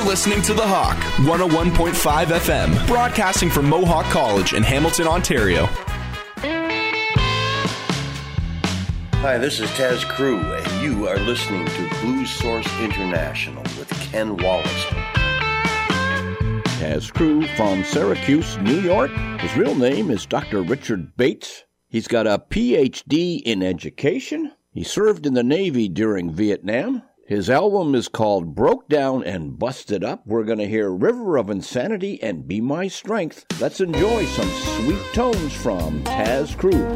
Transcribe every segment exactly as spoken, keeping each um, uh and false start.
You're listening to The Hawk, one oh one point five F M, broadcasting from Mohawk College in Hamilton, Ontario. Hi, this is Taz Crew, and you are listening to Blues Source International with Ken Wallace. Taz Crew from Syracuse, New York. His real name is Doctor Richard Bates. He's got a P H D in education. He served in the Navy during Vietnam. His album is called Broke Down and Busted Up. We're going to hear River of Insanity and Be My Strength. Let's enjoy some sweet tones from Taz Crew.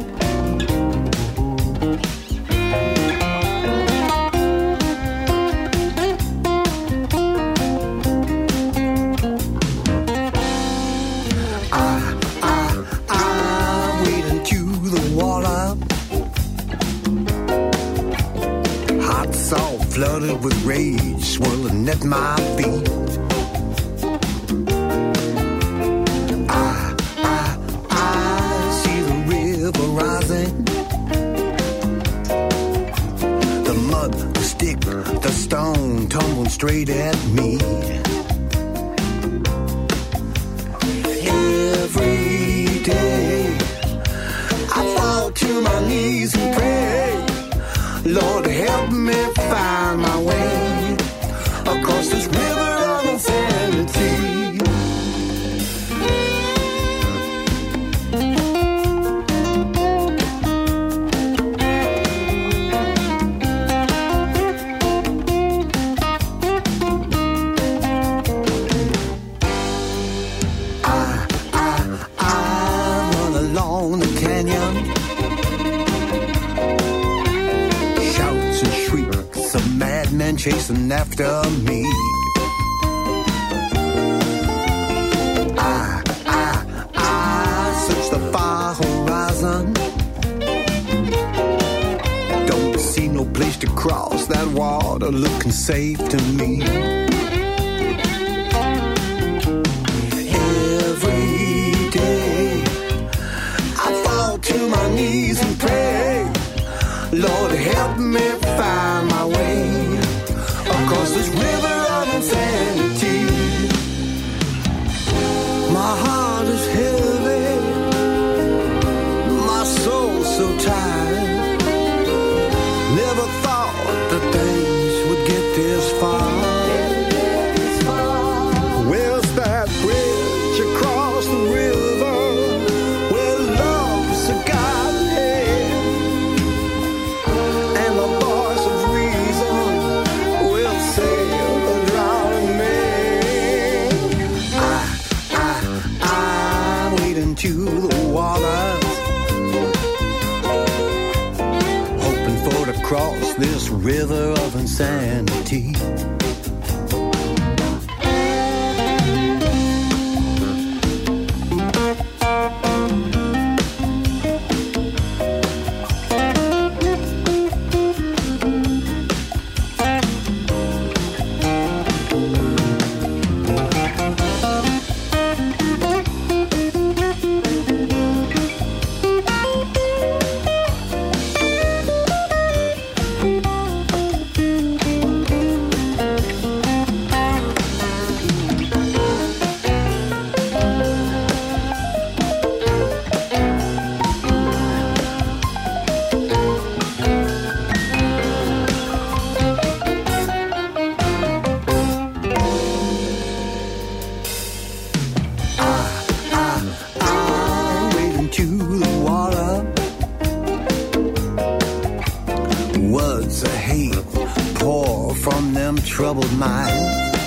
Flooded with rage, swirling at my feet. I, I, I see the river rising. The mud, the stick, the stone tumbling straight at me. Every day I fall to my knees and pray, Lord, help me find my way across this river of insanity. I, I, I run along the canyon. Madmen chasing after me. I, I, I search the far horizon. Don't see no place to cross that water looking safe to me. Every day I fall to my knees and pray, Lord, help me find my way across this river of insanity. My heart is heavy, my soul so tired. Never thought that things would get this far. Where's that bridge across the river where love's a Godhead? And the voice of reason will save the drowning man. I, I, I wade into the waters, hoping for to cross this river of insanity. Troubled minds.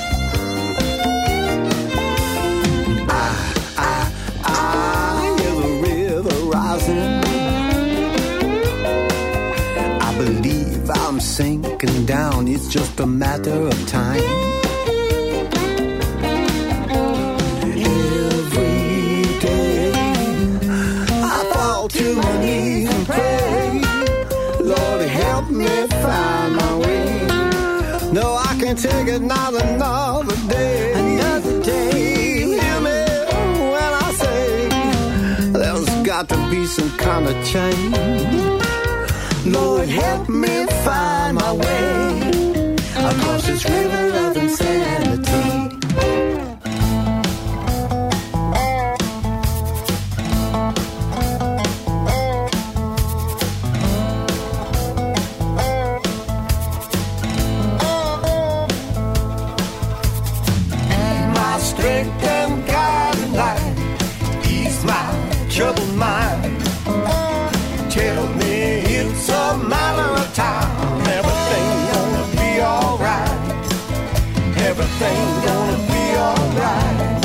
I, I, I hear the river rising. I believe I'm sinking down. It's just a matter of time. Every day I fall to my knees and pray, Lord, help me find my way. No, I can't take it not another day. Another day. Hear me when I say there's got to be some kind of change. Lord, help me find my way across this river of insanity. everything gonna be alright.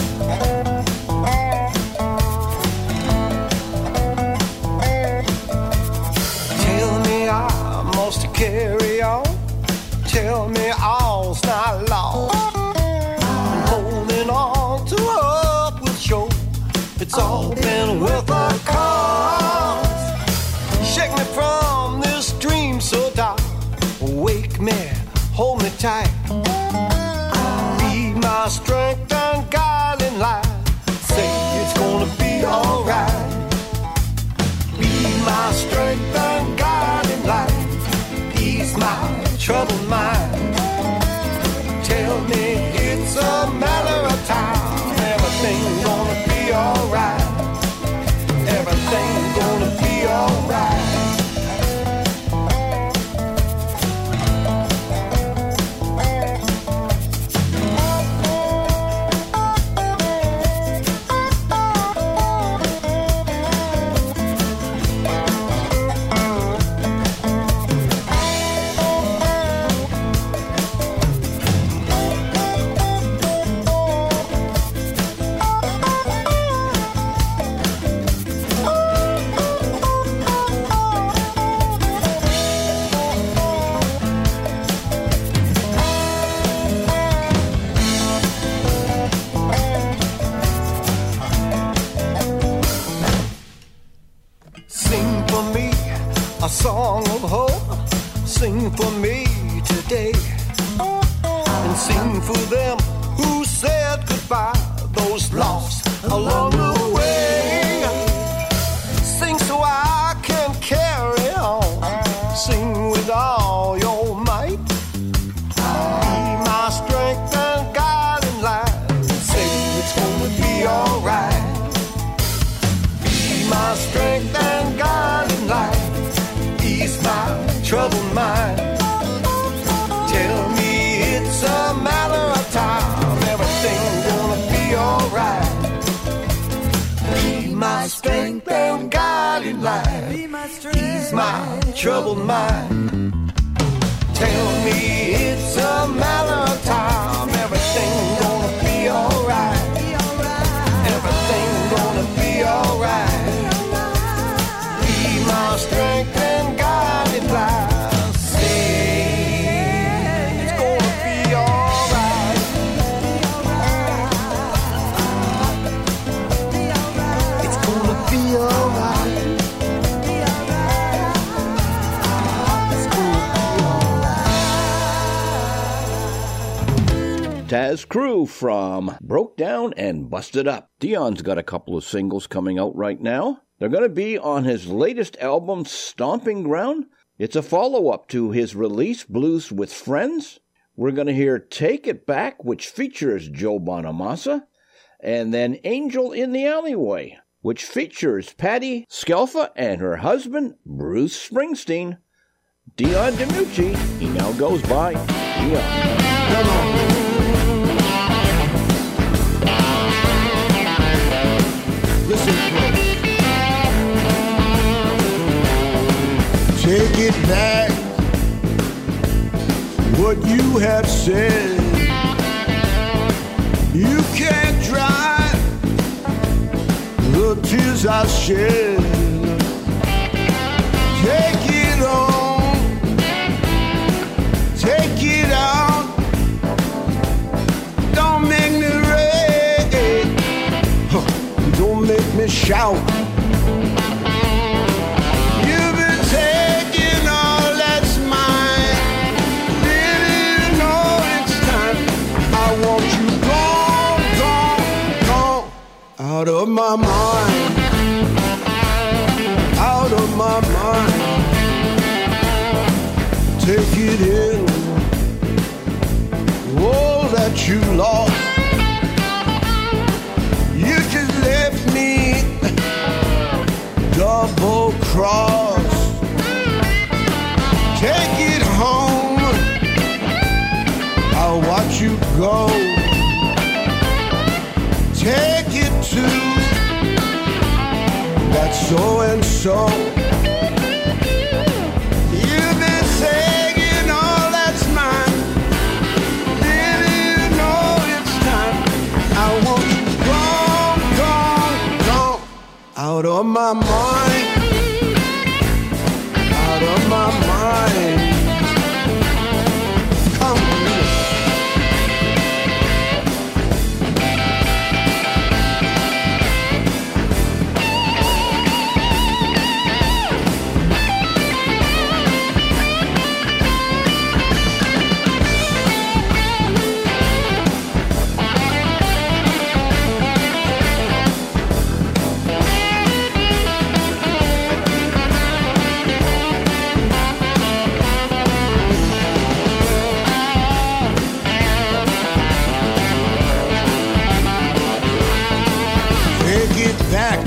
Tell me I must carry on. Tell me all's not lost. I'm holding on to hope will show it's all been worth a cause. Shake me from this dream so dark. Wake me, hold me tight. Be my strength and guiding light. Say it's gonna be alright. Be my strength and guiding light. Ease my troubled mind. Tell me it's a matter of time. Everything gonna be alright. Everything gonna be alright. A song of hope, sing for me today, and sing for them who said goodbye, those lost along the way. Sing so I can carry on, sing with all your might. Be my strength and guiding light. Say it's gonna be alright. Be my strength and guiding light. Ease my troubled mind. Tell me it's a matter of time. Everything gonna be alright. Be my strength and guiding light. Ease my troubled mind. Tell me it's a matter of time. Everything gonna be alright. Everything gonna be alright. Be my strength and guiding light. Say it's gonna be alright. It's gonna be alright. It's gonna be alright. Taz Crew from Broke Down and Busted Up. Dion's got a couple of singles coming out right now. They're going to be on his latest album, Stomping Ground. It's a follow-up to his release, Blues with Friends. We're going to hear Take It Back, which features Joe Bonamassa, and then Angel in the Alleyway, which features Patti Scialfa and her husband, Bruce Springsteen. Dion DiMucci, he now goes by Dion. Come on. Listen close. Take it back, what you have said. You can't dry the tears I shed. Take it on, take it out. Don't make me rage, huh. Don't make me shout. Out of my mind, out of my mind. Take it in, all that you lost. You just left me double cross. Take it home, I'll watch you go. Take it to that so and so. You've been saying all that's mine. Did you know out of my mind, out of my mind. Come on. Back.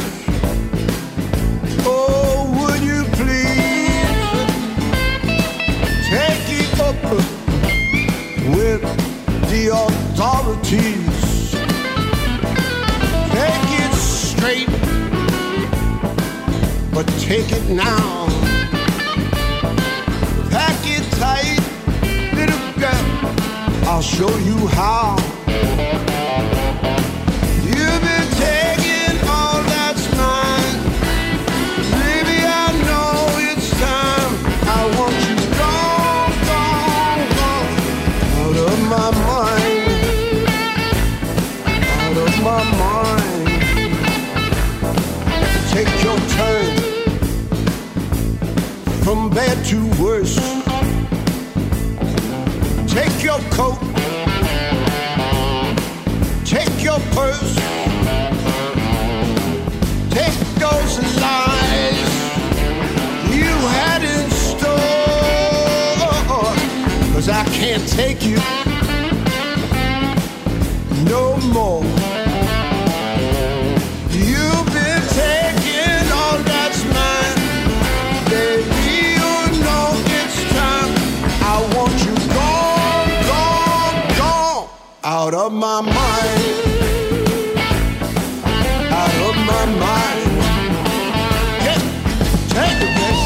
Oh, would you please take it up with the authorities? Take it straight, but take it now. Pack it tight, little girl, I'll show you how. You've been taking my mind, out of my mind. Take your turn from bad to worse. Take your coat, take your purse, take those lies you had in store, 'cause I can't take you no more. You've been taking all that's mine, baby. You know it's time. I want you gone, gone, gone, out of my mind, out of my mind. Yeah, take it, baby.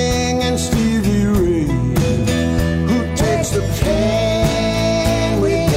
King and Stevie Ray, who takes the pain with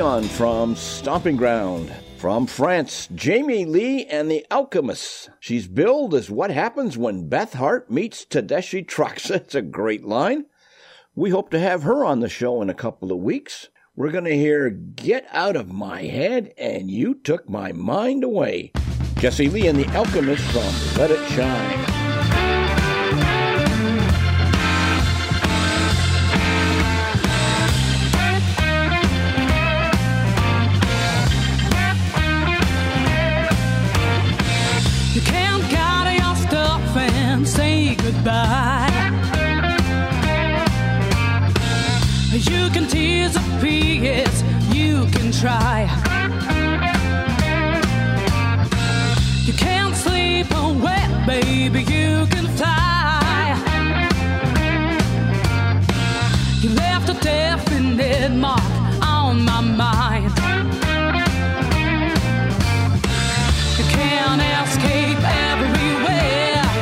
Leon from Stomping Ground. From France, Jamie Lee and the Alchemists. She's billed as what happens when Beth Hart meets Tedeschi Trucks. It's a great line. We hope to have her on the show in a couple of weeks. We're going to hear Get Out of My Head and You Took My Mind Away. Jessie Lee and the Alchemists from Let It Shine. Say goodbye. You can tease a piece, you can try. You can't sleep away, baby, you can fly. You left a definite mark on my mind. You can't escape everywhere.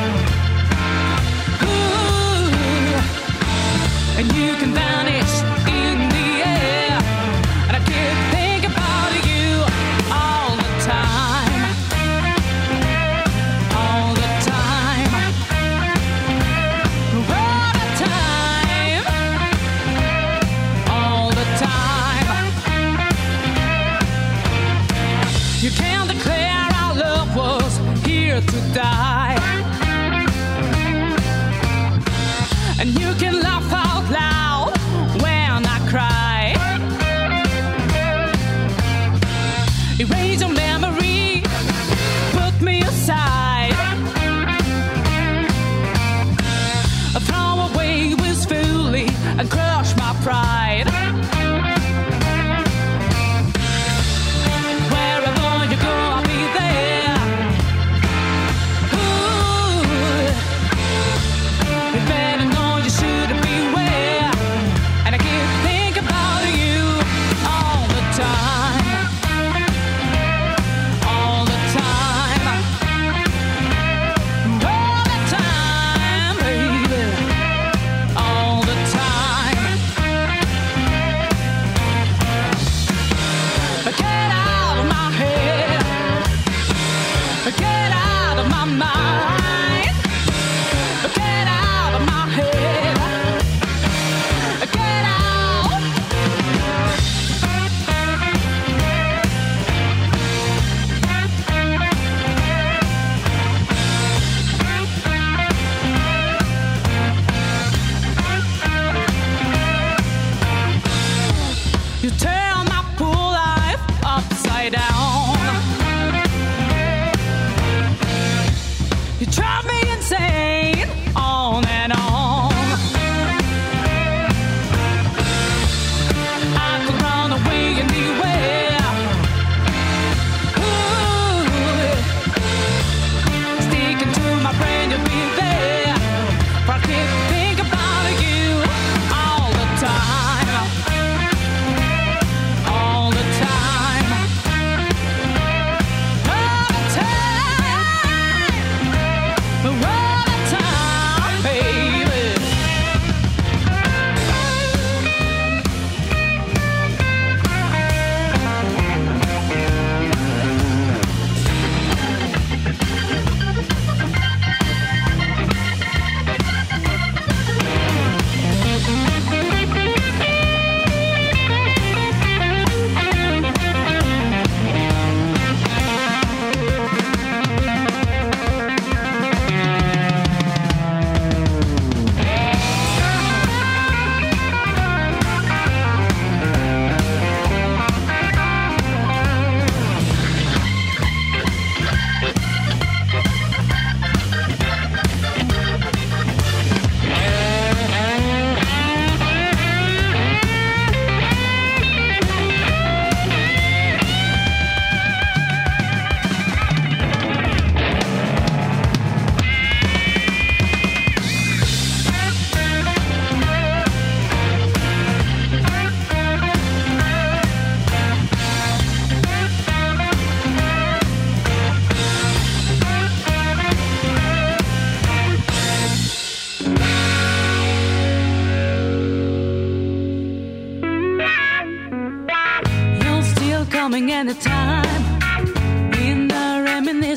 And you can vanish in the air. And I can't think about you all the time. All the time. All the time. All the time. You can't declare our love was here to die. And you can laugh out loud when I cry. Erase your memory, put me aside. Throw away wistfully and crush my pride. Wherever you go, I'll be there. Ooh, you better know you should beware. And I can't think about you all the time. All the time. All the time, baby. All the time.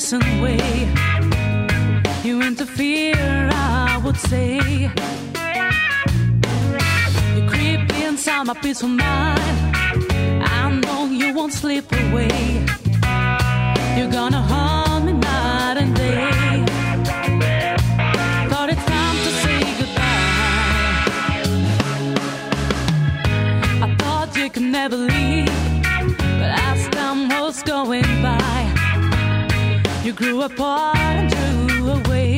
innocent way. You interfere, I would say. You creep inside my peaceful mind. I know you won't slip away. You're gonna haunt me night and day. Thought it's time to say goodbye. I thought you could never leave, but as time was going by, you grew apart and drew away.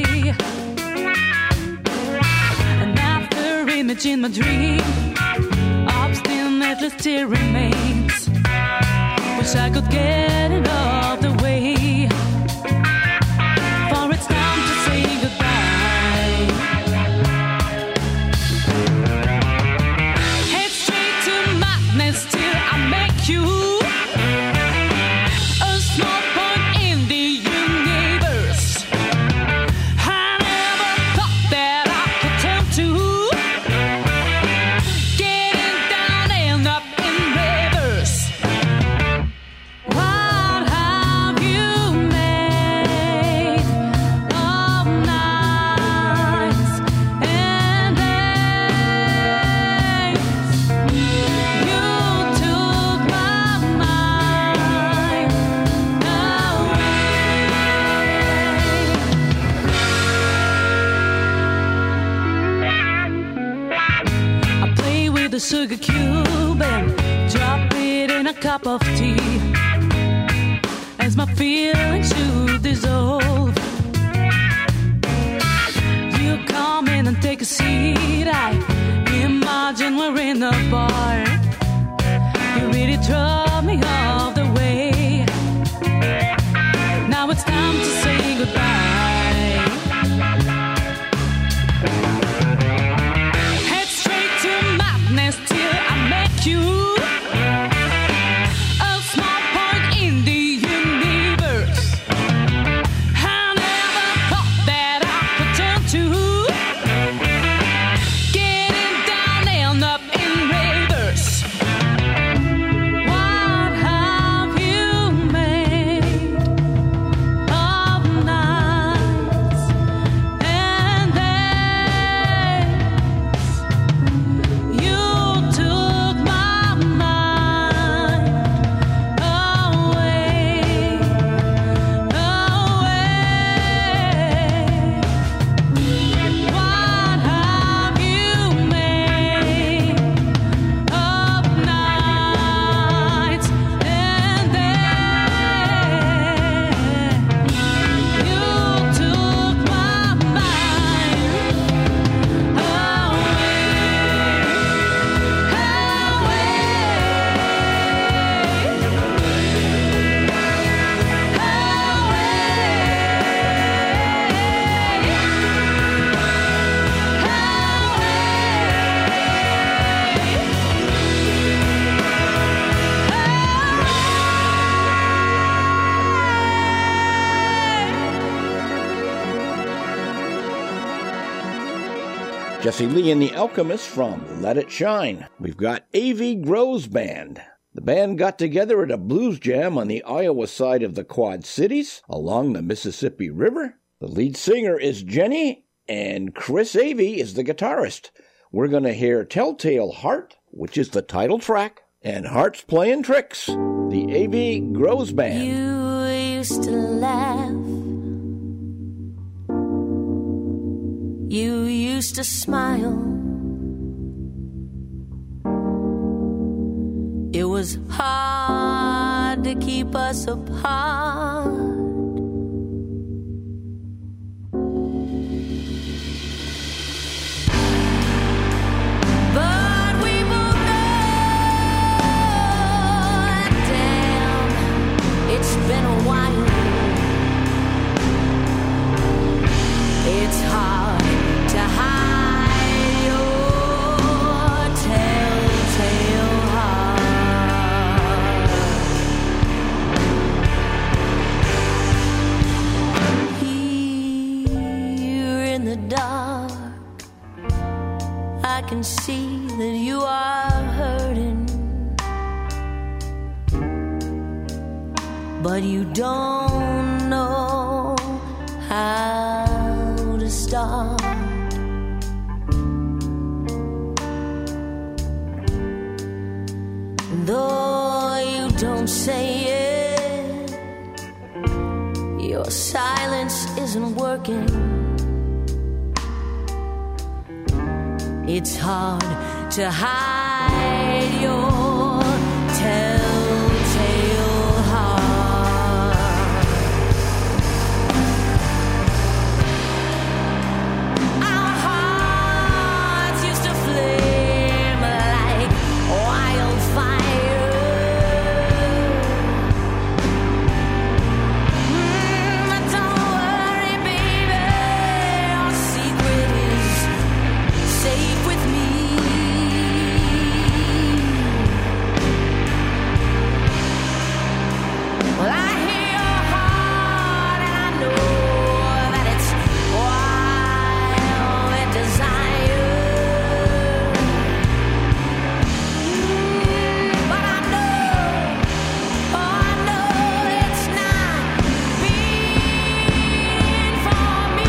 Another image in my dream obstinately still remains. Wish I could get it off the way. For it's time to say goodbye. Head straight to madness till I make you a small point in the universe. I never thought that I could turn to getting down and up in reverse. What have you made of nights and days? You took my mind away. I play with a sugar cube and drop it in a cup of tea as my feelings should dissolve. You come in and take a seat. I imagine we're in a bar. You really drove me off the way. Now it's time to say goodbye. Head straight to madness till I make you a small point in the universe. I never thought that I could turn to getting down and up in reverse. What have you made of nights and days? You took my mind away, away. What have you made of nights and days? You took my mind Jesse Lee and the Alchemists from Let It Shine. We've got A V Groves Band. The band got together at a blues jam on the Iowa side of the Quad Cities along the Mississippi River. The lead singer is Jenny, and Chris Avey is the guitarist. We're going to hear Telltale Heart, which is the title track, and Heart's Playing Tricks, the A V Groves Band. You used to laugh. You used to smile. It was hard to keep us apart. But we both know, damn, it's been a while. It's hard to hide your telltale heart. Here in the dark, I can see that you are hurting, but you don't know start. Though you don't say it, your silence isn't working. It's hard to hide your telltale heart. Our hearts used to flame like wildfire. Mm, but don't worry, baby, our secret is safe with me. Well, I hear your heart and I know that it's wild with desire. Mm, but I know, oh, I know it's not being for me.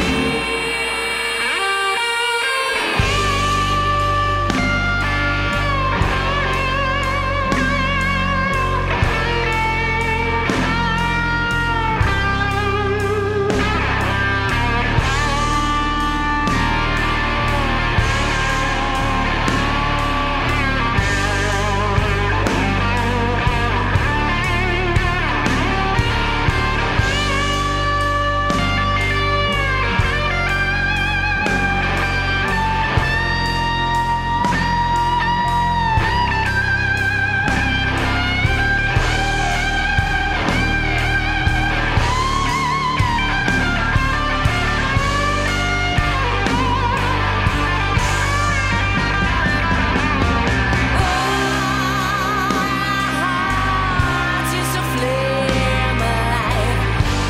Hearts used to flame like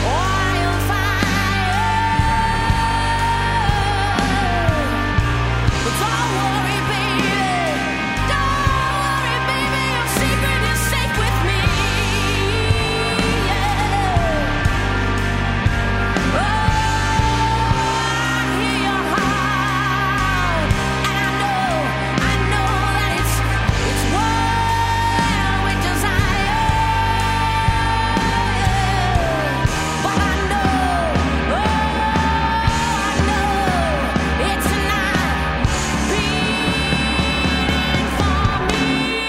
wildfire. But don't worry, baby, don't worry, baby, your secret is safe with me. Yeah. Oh, I hear your heart, and I know, I know that it's it's wild with desire. But I know, oh, I know it's not being for me.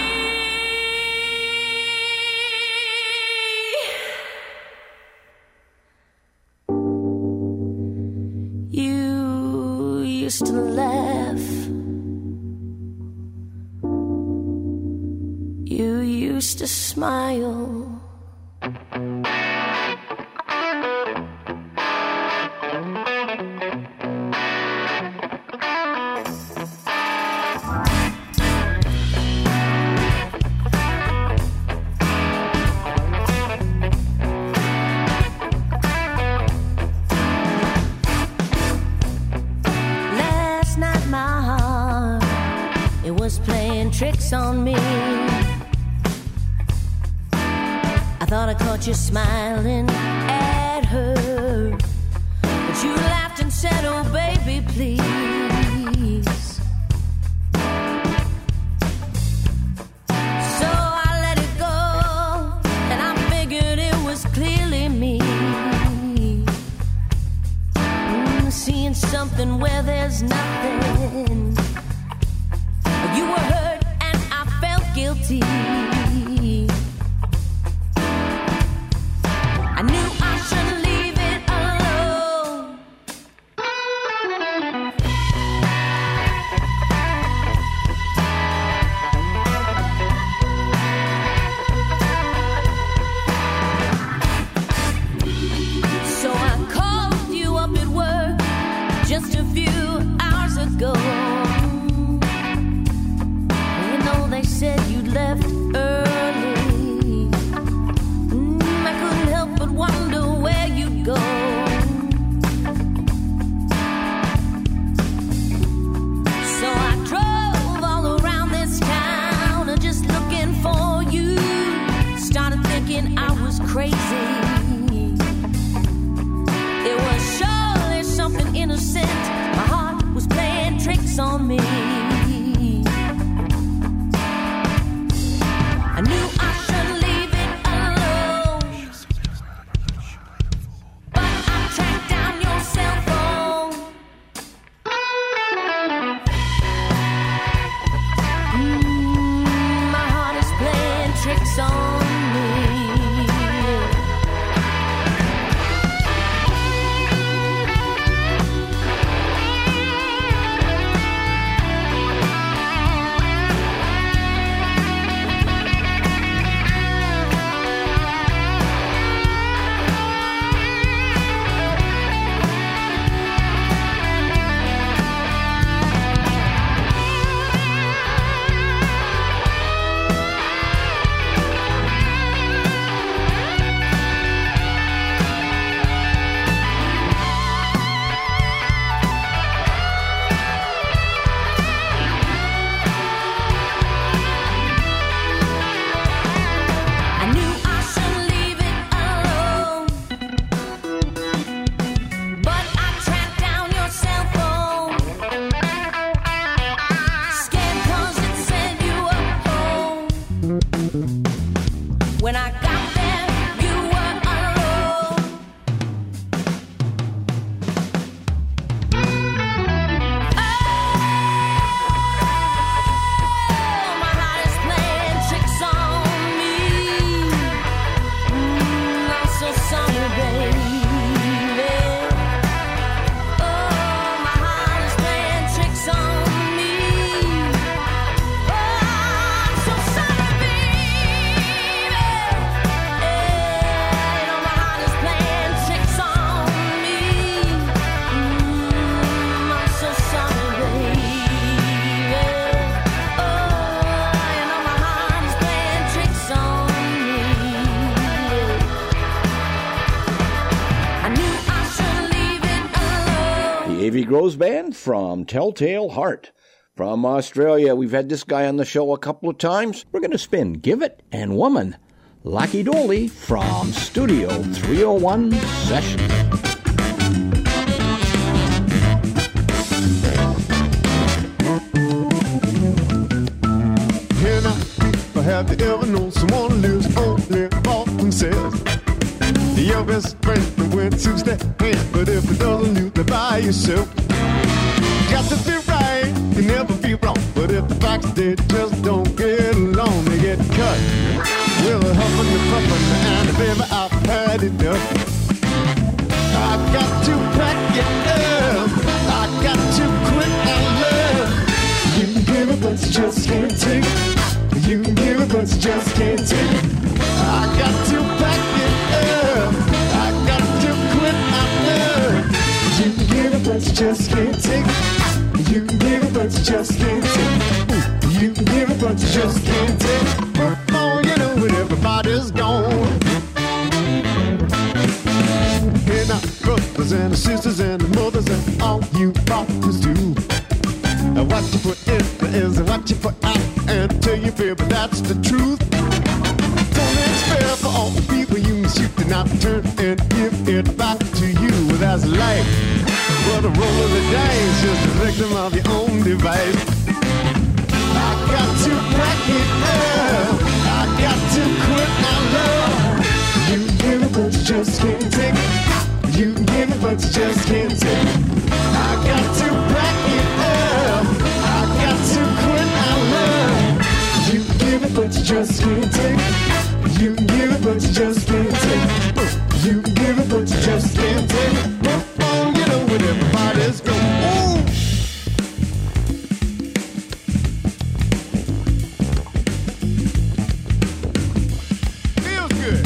You used to laugh. You used to smile. Last night my heart, it was playing tricks on me. I thought I caught you smiling at her, but you laughed and said, oh baby, please. So I let it go, and I figured it was clearly me. Mm, seeing something where there's nothing. You were hurt and I felt guilty. I knew I shouldn't leave it alone. So I called you up at work just a few hours ago. You know they said you'd left early. Mm, I couldn't help but wonder where you'd go. So I drove all around this town, just looking for you. Started thinking I was crazy. It was surely something innocent on me. I knew I should leave it alone, but I tracked down your cell phone. Mm, my heart is playing tricks on me. When I got there, you were alone. Oh, my heart is playing tricks on me. Mm, I'm so sorry, baby. Oh, my heart is playing tricks on me. Oh, I'm so sorry, baby. Davy Groves Band from Telltale Heart. From Australia, we've had this guy on the show a couple of times. We're going to spin Give It and Woman. Lucky Dolly from Studio three oh one Session. Can I, have you ever known someone who lives only for themselves? Your best friend went to step in, but if it doesn't, you live by yourself. Got to be right, you never be wrong. But if the facts they just don't get along, they get cut. Well, huffing and puffing, and baby, I've had enough. I've got to pack it up. I got to quit our love. You can give it, but you just can't take it. You can give it, but you just can't take it. I got to pack it up. I got to quit our love. You can give it, but you just can't take it. You can give it, but you just can't take it. You can give it, but you just can't take it. Oh, you know when everybody's gone. Hey now, brothers and sisters and mothers and all you fathers too. What you put in is what you put out, and tell you feel, but that's the truth. Don't expect for all the people you shoot to not turn and give it back to you. Well, that's life. But a roll of the dice, just a victim of your own device. I got to pack it up. I got to quit my love. You can give it, but you just can't take it. You can give it, but you just can't take it. I got to pack it up. I got to quit my love. You can give it, but you just can't take it. You can give it, but you just can't take it. You can give it, but you just can't take it. Oh, you know when everybody's going. Ooh. Feels good.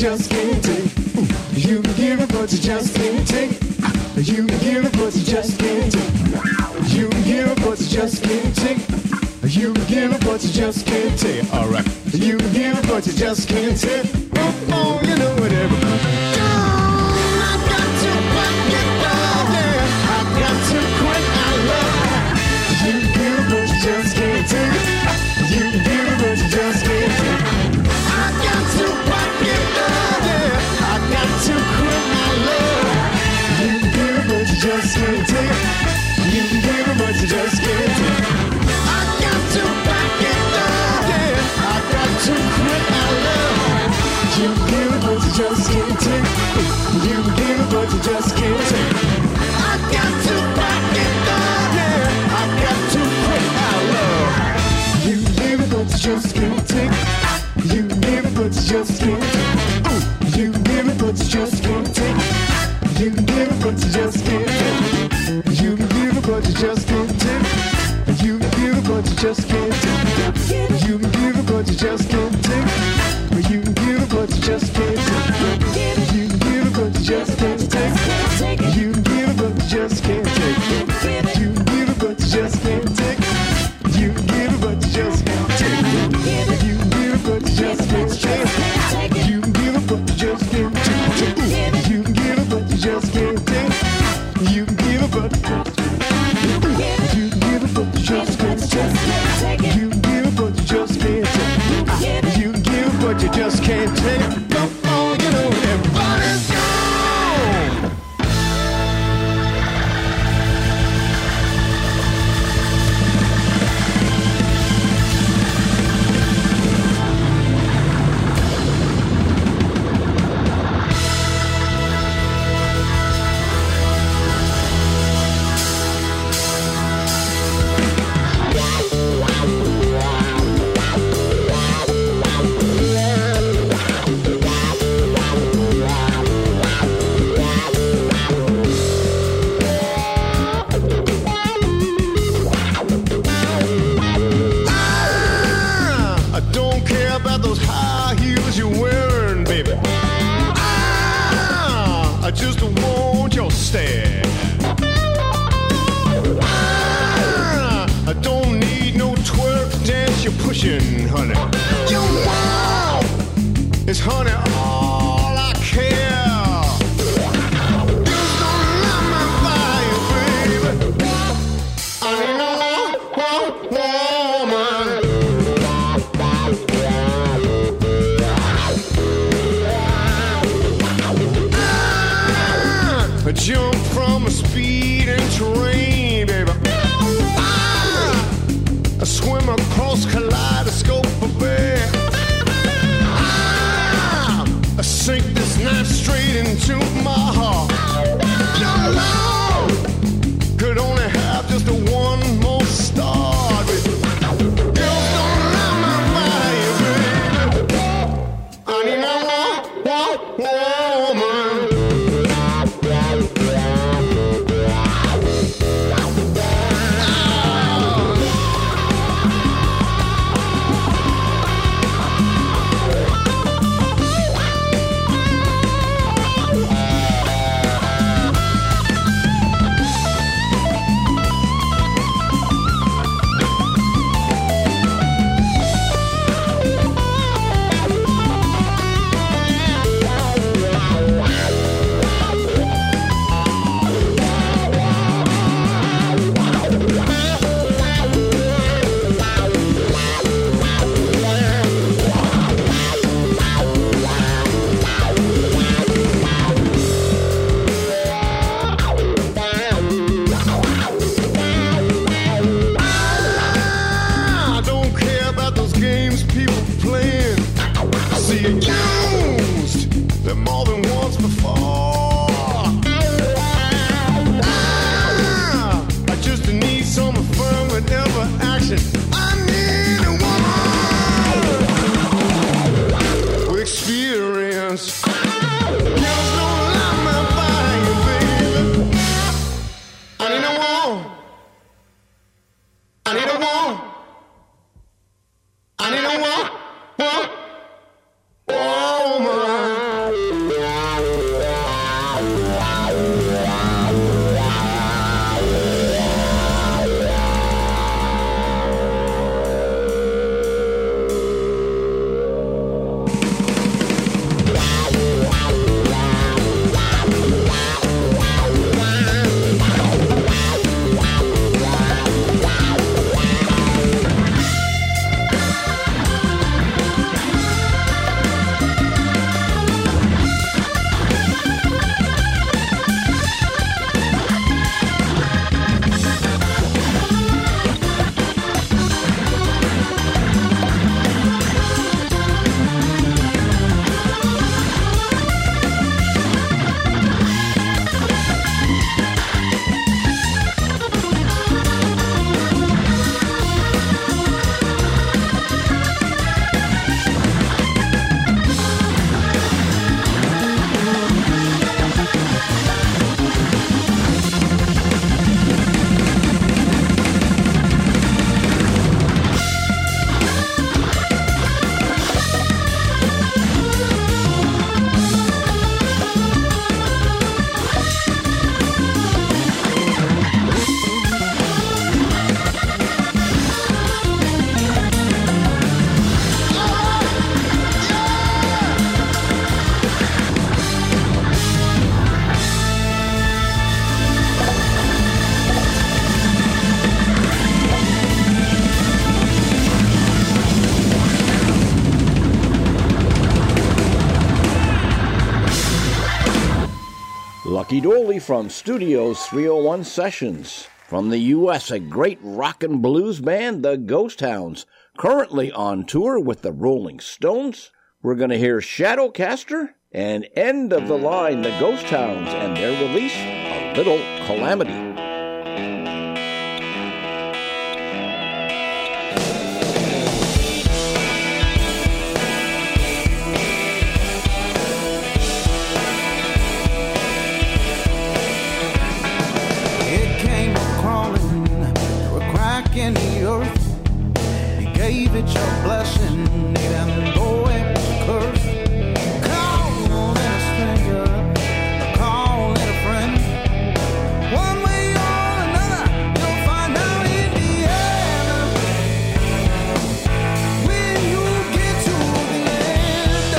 just can't take. You can give it, but you just can't take. You can give it, but you just can't take. You can give it, but you just can't take. You can give it, but you just can't take. All right. You can give it, but you just can't take. Oh, oh, you know what everybody. I've got to back it down, yeah. I've got to quit our love. You can give it, but you just can't take. You can give it, but you just can't take. I've got to back it down, yeah. I've got to quit my love. You can give it, but you just can't take. You can give it, but you just can't take. I've got to back it down, yeah. I've got to quit my love. You can give it, but you just can't take. You can give it, but you just can't take. I've got to back it down, yeah. I've got to quit my love. You can give it, but you just can't take. You can give it, but you just can't take. Ooh. You can give it, but you just can't take. You can give it, but you just can't take. You can give it, but you just can't take. You can give it, but you just can't take. You can give it, but you just can't take. You can give it, but you just can't take. You can give it, but you just can't take. You can give it, but you just can't take. You can give it, but you just can't take. You can give it, but you just can't take. You can give it, but you just can't take. You can give it, but you just can't take. You can give it, but you just can't take. You can give it, but you can give it, but you just can't take. You can give it, but you just can't take. You can give it, but you just can't take. Come on, you know everybody's gone. I don't care about those high heels you're wearing, baby. Ah, I just want your stare. Ah, I don't need no twerk dance you're pushing, honey. You want is honey all I care. Just don't light my fire, baby. I ain't no woman. I jump from a speeding train, baby. Ah, I swim across kaleidoscope bay. Ah, I sink this knife straight into my heart. Your love could only have just a one more star, baby. Girls don't light my fire, baby. I need no more woman. I need a one, one, woman. Lucky Doley from Studios three oh one Sessions. From the U S, a great rock and blues band, the Ghost Hounds, currently on tour with the Rolling Stones. We're going to hear Shadowcaster and End of the Line, the Ghost Hounds, and their release, A Little Calamity. In the earth, you gave it your blessing, even though it was a curse. Call in a stranger, call in a friend. One way or another, you'll find out in the end. When you get to the end,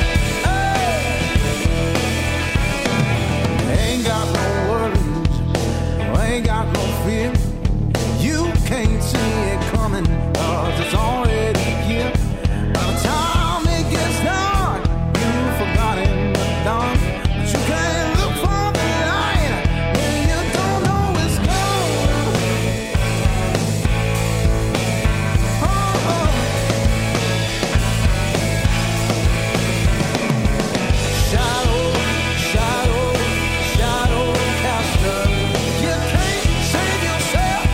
hey, you ain't got no worries, you ain't got no fear. You can't see it coming, cause it's already here. By the time it gets dark, you've forgotten the dawn. But you can't look for the light when you don't know it's gone. Oh, oh. Shadow, shadow, shadow caster. You can't save yourself.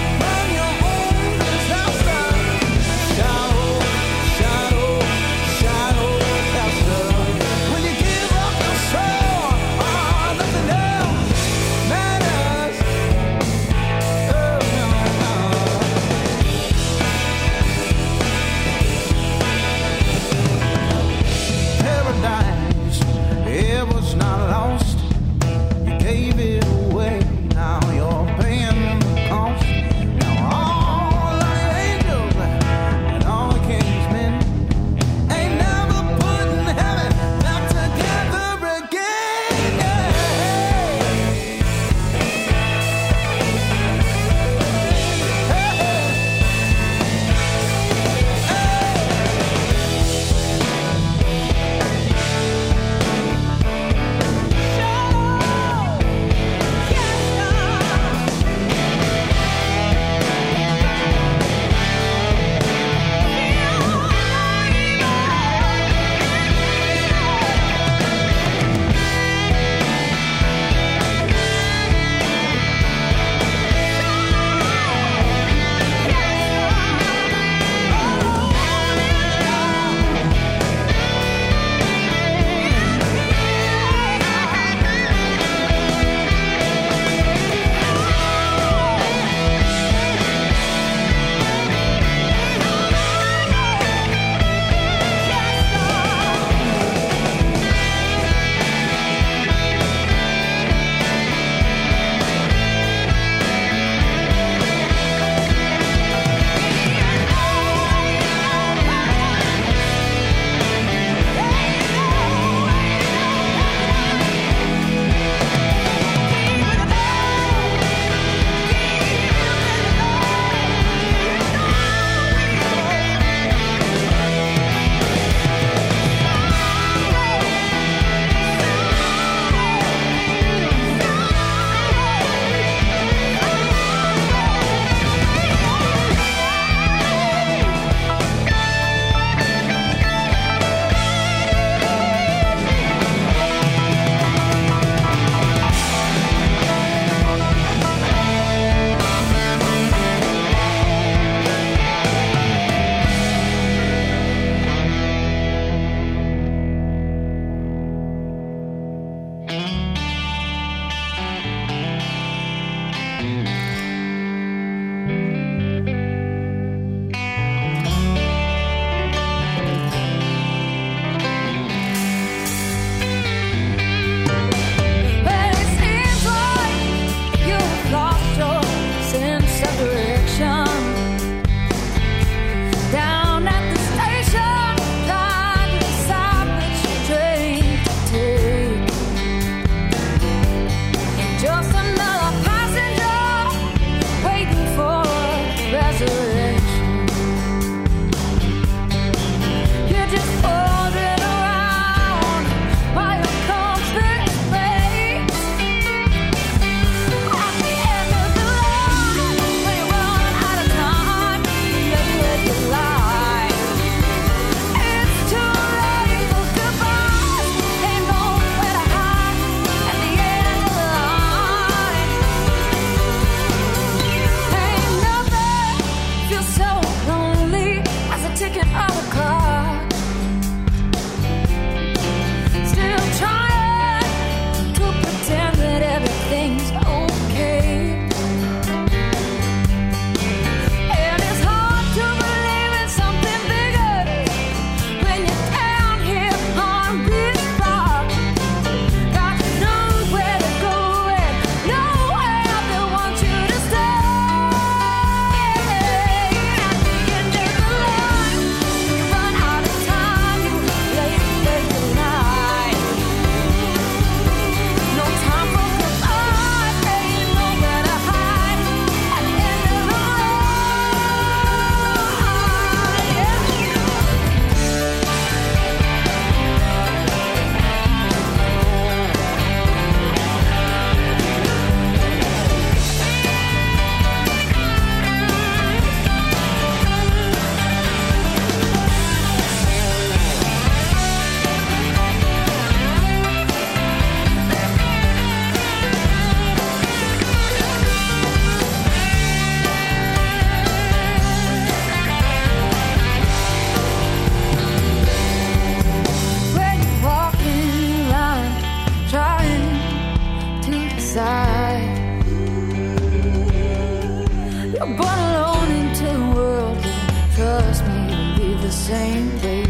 same place.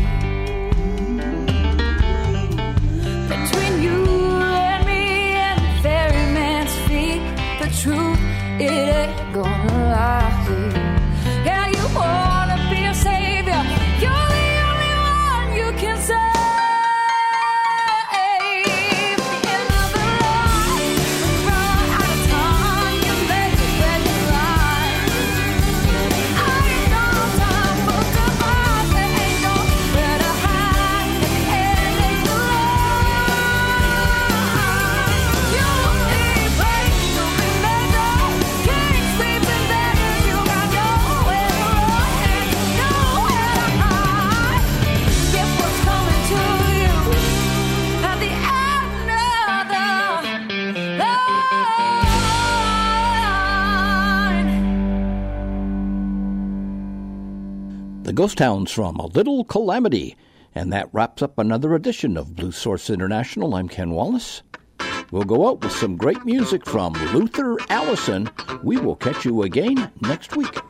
Between you and me and the ferryman's feet, the truth, it ain't gonna lie. Yeah, you wanna be a savior, you're the only one you can save. The Ghost Hounds from A Little Calamity. And that wraps up another edition of Blues Source International. I'm Ken Wallace. We'll go out with some great music from Luther Allison. We will catch you again next week.